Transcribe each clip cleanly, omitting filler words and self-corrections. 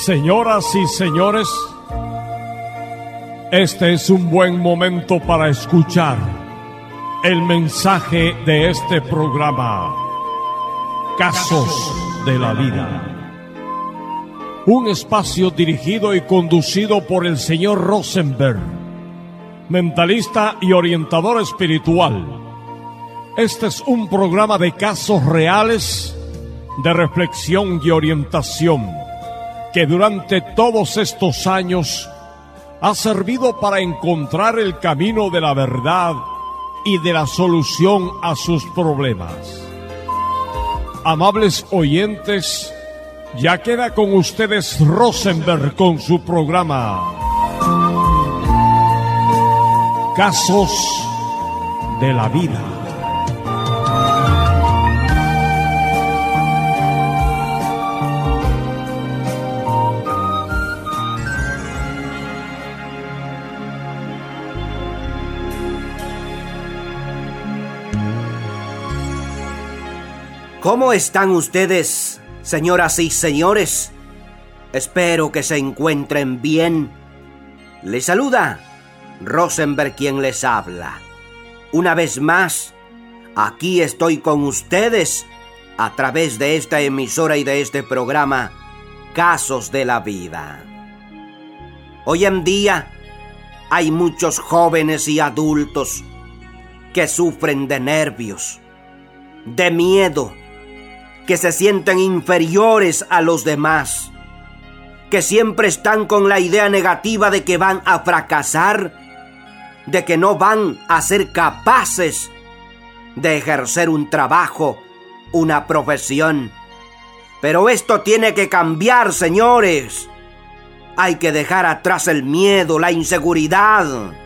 Señoras y señores, este es un buen momento para escuchar el mensaje de este programa, Casos de la Vida. Un espacio dirigido y conducido por el señor Rosenberg, mentalista y orientador espiritual. Este es un programa de casos reales, de reflexión y orientación, que durante todos estos años ha servido para encontrar el camino de la verdad y de la solución a sus problemas. Amables oyentes, ya queda con ustedes Rosenberg con su programa Casos de la Vida. ¿Cómo están ustedes, señoras y señores? Espero que se encuentren bien. Les saluda Rosenberg, quien les habla. Una vez más, aquí estoy con ustedes a través de esta emisora y de este programa, Casos de la Vida. Hoy en día hay muchos jóvenes y adultos que sufren de nervios, de miedo, que se sienten inferiores a los demás, que siempre están con la idea negativa de que van a fracasar, de que no van a ser capaces de ejercer un trabajo, una profesión. Pero esto tiene que cambiar, señores. Hay que dejar atrás el miedo, la inseguridad.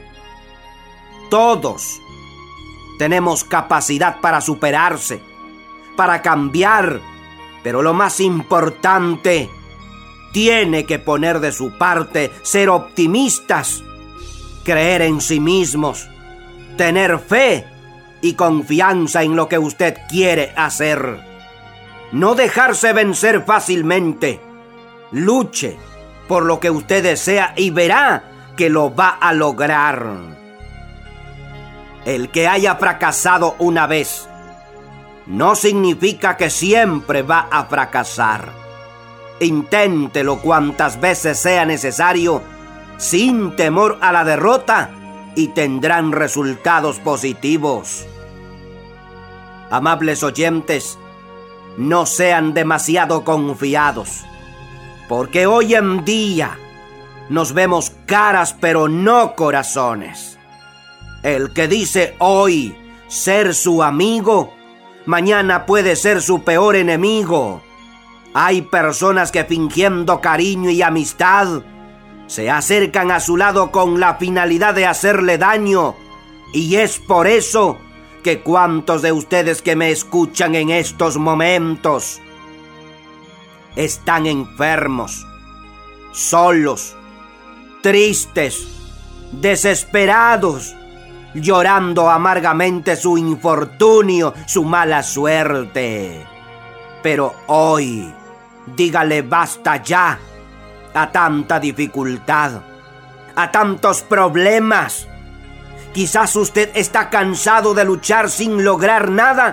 Todos tenemos capacidad para superarse, para cambiar, pero lo más importante, tiene que poner de su parte, ser optimistas, creer en sí mismos, tener fe y confianza en lo que usted quiere hacer. No dejarse vencer fácilmente. Luche por lo que usted desea y verá que lo va a lograr. El que haya fracasado una vez no significa que siempre va a fracasar. Inténtelo cuantas veces sea necesario, sin temor a la derrota, y tendrán resultados positivos. Amables oyentes, no sean demasiado confiados, porque hoy en día nos vemos caras pero no corazones. El que dice hoy ser su amigo, mañana puede ser su peor enemigo. Hay personas que, fingiendo cariño y amistad, se acercan a su lado con la finalidad de hacerle daño. Y es por eso que cuantos de ustedes que me escuchan en estos momentos están enfermos, solos, tristes, desesperados, llorando amargamente su infortunio, su mala suerte. Pero hoy, dígale basta ya a tanta dificultad, a tantos problemas. Quizás usted está cansado de luchar sin lograr nada.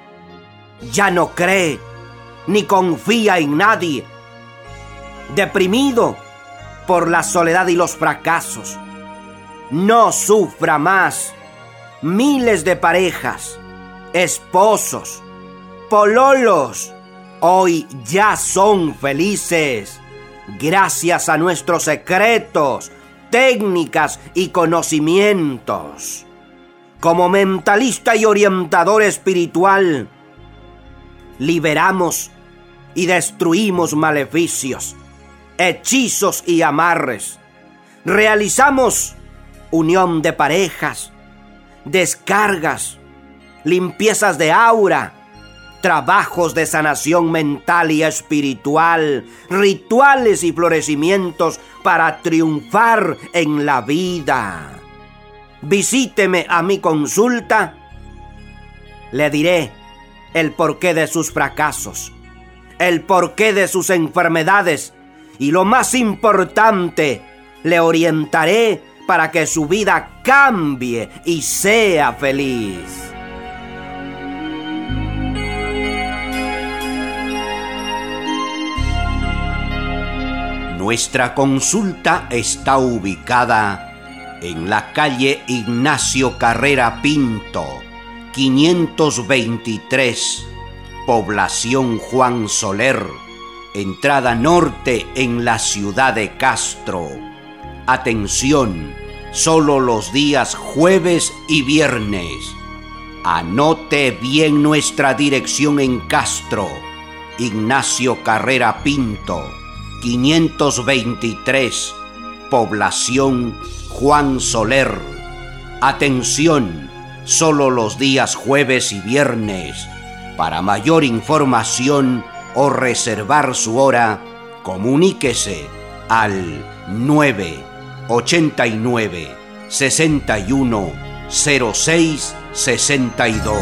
Ya no cree ni confía en nadie. Deprimido por la soledad y los fracasos. No sufra más. Miles de parejas, esposos, pololos, hoy ya son felices gracias a nuestros secretos, técnicas y conocimientos. Como mentalista y orientador espiritual, liberamos y destruimos maleficios, hechizos y amarres. Realizamos unión de parejas, descargas, limpiezas de aura, trabajos de sanación mental y espiritual, rituales y florecimientos para triunfar en la vida. Visíteme a mi consulta. Le diré el porqué de sus fracasos, el porqué de sus enfermedades y lo más importante, le orientaré para que su vida cambie y sea feliz. Nuestra consulta está ubicada en la calle Ignacio Carrera Pinto, 523, población Juan Soler, entrada norte en la ciudad de Castro. Atención, solo los días jueves y viernes. Anote bien nuestra dirección en Castro, Ignacio Carrera Pinto, 523, población Juan Soler. Atención, solo los días jueves y viernes. Para mayor información o reservar su hora, comuníquese al 989 61 06 62.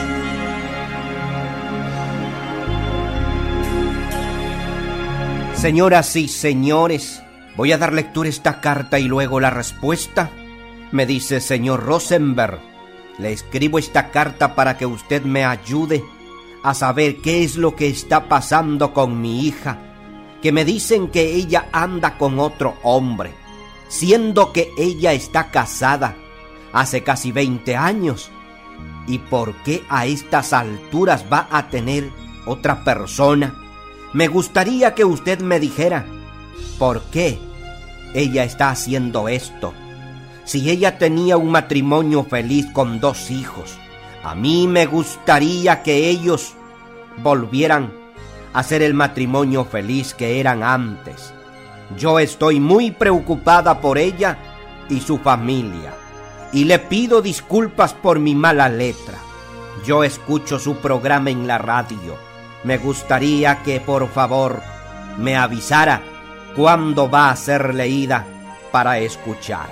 Señoras y señores, voy a dar lectura a esta carta y luego la respuesta. Me dice: señor Rosenberg, le escribo esta carta para que usted me ayude a saber qué es lo que está pasando con mi hija, que me dicen que ella anda con otro hombre, siendo que ella está casada hace casi 20 años. ¿Y por qué a estas alturas va a tener otra persona? Me gustaría que usted me dijera por qué ella está haciendo esto. Si ella tenía un matrimonio feliz con 2 hijos, a mí me gustaría que ellos volvieran a ser el matrimonio feliz que eran antes. Yo estoy muy preocupada por ella y su familia, y le pido disculpas por mi mala letra. Yo escucho su programa en la radio. Me gustaría que por favor me avisara cuándo va a ser leída para escucharla.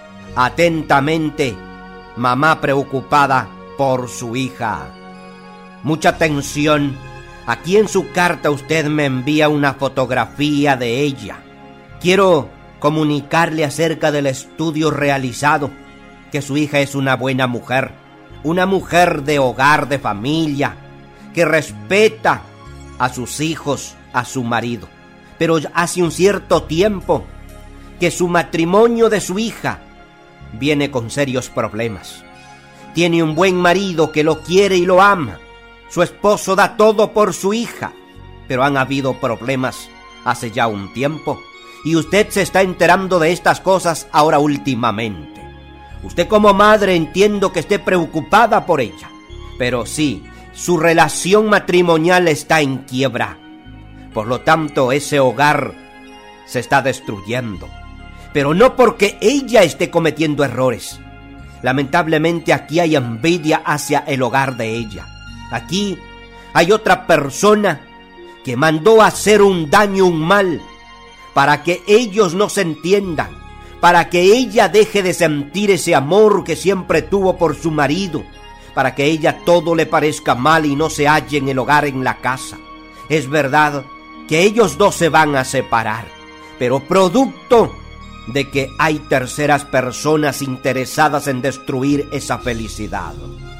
Atentamente, mamá preocupada por su hija. Mucha atención. Aquí en su carta usted me envía una fotografía de ella. Quiero comunicarle acerca del estudio realizado, que su hija es una buena mujer, una mujer de hogar, de familia, que respeta a sus hijos, a su marido. Pero hace un cierto tiempo que su matrimonio de su hija viene con serios problemas. Tiene un buen marido que lo quiere y lo ama. Su esposo da todo por su hija, pero han habido problemas hace ya un tiempo, y usted se está enterando de estas cosas ahora últimamente. Usted como madre entiendo que esté preocupada por ella, pero sí, su relación matrimonial está en quiebra. Por lo tanto, ese hogar se está destruyendo, pero no porque ella esté cometiendo errores. Lamentablemente aquí hay envidia hacia el hogar de ella. Aquí hay otra persona que mandó a hacer un daño, un mal, para que ellos no se entiendan, para que ella deje de sentir ese amor que siempre tuvo por su marido, para que ella todo le parezca mal y no se halle en el hogar, en la casa. Es verdad que ellos 2 se van a separar, pero producto de que hay terceras personas interesadas en destruir esa felicidad.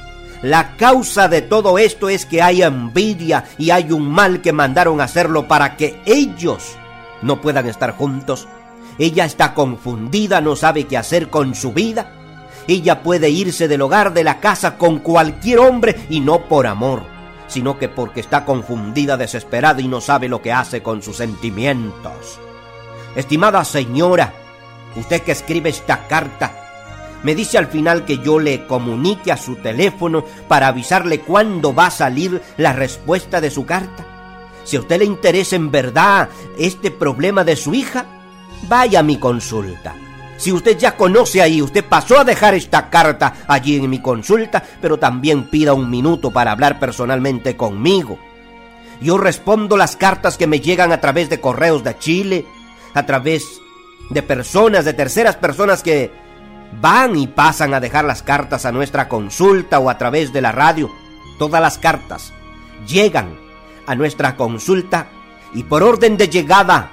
La causa de todo esto es que hay envidia y hay un mal que mandaron a hacerlo para que ellos no puedan estar juntos. Ella está confundida, no sabe qué hacer con su vida. Ella puede irse del hogar, de la casa, con cualquier hombre, y no por amor, sino que porque está confundida, desesperada y no sabe lo que hace con sus sentimientos. Estimada señora, usted que escribe esta carta, me dice al final que yo le comunique a su teléfono para avisarle cuándo va a salir la respuesta de su carta. Si a usted le interesa en verdad este problema de su hija, vaya a mi consulta. Si usted ya conoce ahí, usted pasó a dejar esta carta allí en mi consulta, pero también pida un minuto para hablar personalmente conmigo. Yo respondo las cartas que me llegan a través de correos de Chile, a través de personas, de terceras personas que van y pasan a dejar las cartas a nuestra consulta o a través de la radio. Todas las cartas llegan a nuestra consulta y por orden de llegada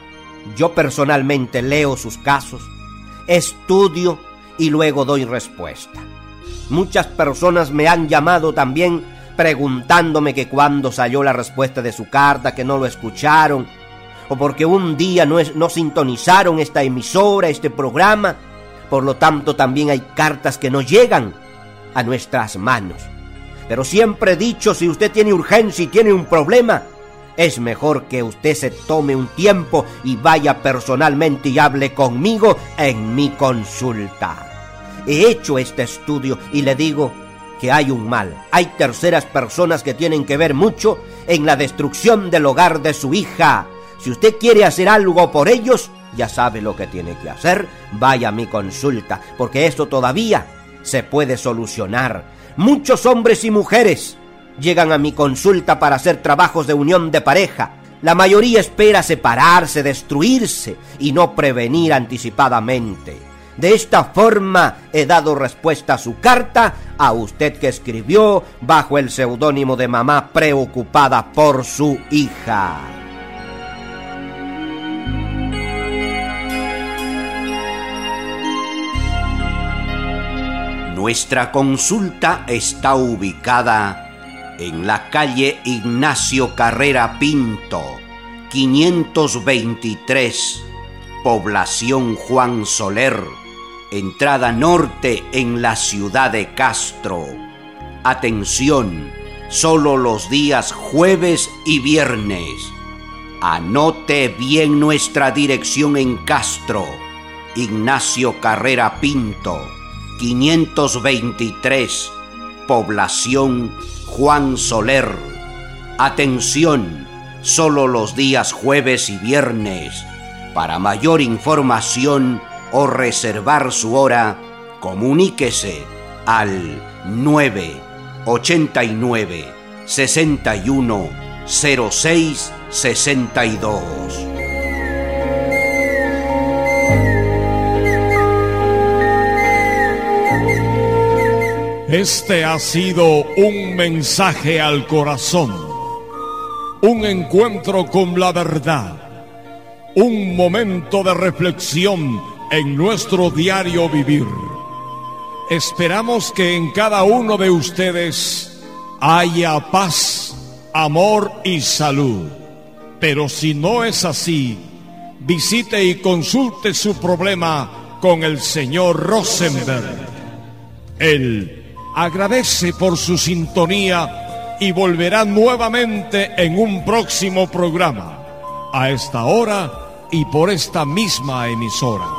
Yo personalmente leo sus casos, estudio y luego doy respuesta. Muchas personas me han llamado también preguntándome que cuándo salió la respuesta de su carta, que no lo escucharon, o porque un día no sintonizaron esta emisora, este programa. Por lo tanto, también hay cartas que no llegan a nuestras manos. Pero siempre he dicho, si usted tiene urgencia y tiene un problema, es mejor que usted se tome un tiempo y vaya personalmente y hable conmigo en mi consulta. He hecho este estudio y le digo que hay un mal. Hay terceras personas que tienen que ver mucho en la destrucción del hogar de su hija. Si usted quiere hacer algo por ellos, ya sabe lo que tiene que hacer. Vaya a mi consulta, porque esto todavía se puede solucionar. Muchos hombres y mujeres llegan a mi consulta para hacer trabajos de unión de pareja. La mayoría espera separarse, destruirse y no prevenir anticipadamente. De esta forma he dado respuesta a su carta, a usted que escribió bajo el seudónimo de Mamá Preocupada por su hija. Nuestra consulta está ubicada en la calle Ignacio Carrera Pinto, 523, población Juan Soler, entrada norte en la ciudad de Castro. Atención, solo los días jueves y viernes. Anote bien nuestra dirección en Castro, Ignacio Carrera Pinto, 523, población Juan Soler. Atención, solo los días jueves y viernes. Para mayor información o reservar su hora, comuníquese al 989 61 06 62. Este ha sido un mensaje al corazón, un encuentro con la verdad, un momento de reflexión en nuestro diario vivir. Esperamos que en cada uno de ustedes haya paz, amor y salud. Pero si no es así, visite y consulte su problema con el señor Rosenberg. Él agradece por su sintonía y volverá nuevamente en un próximo programa, a esta hora y por esta misma emisora.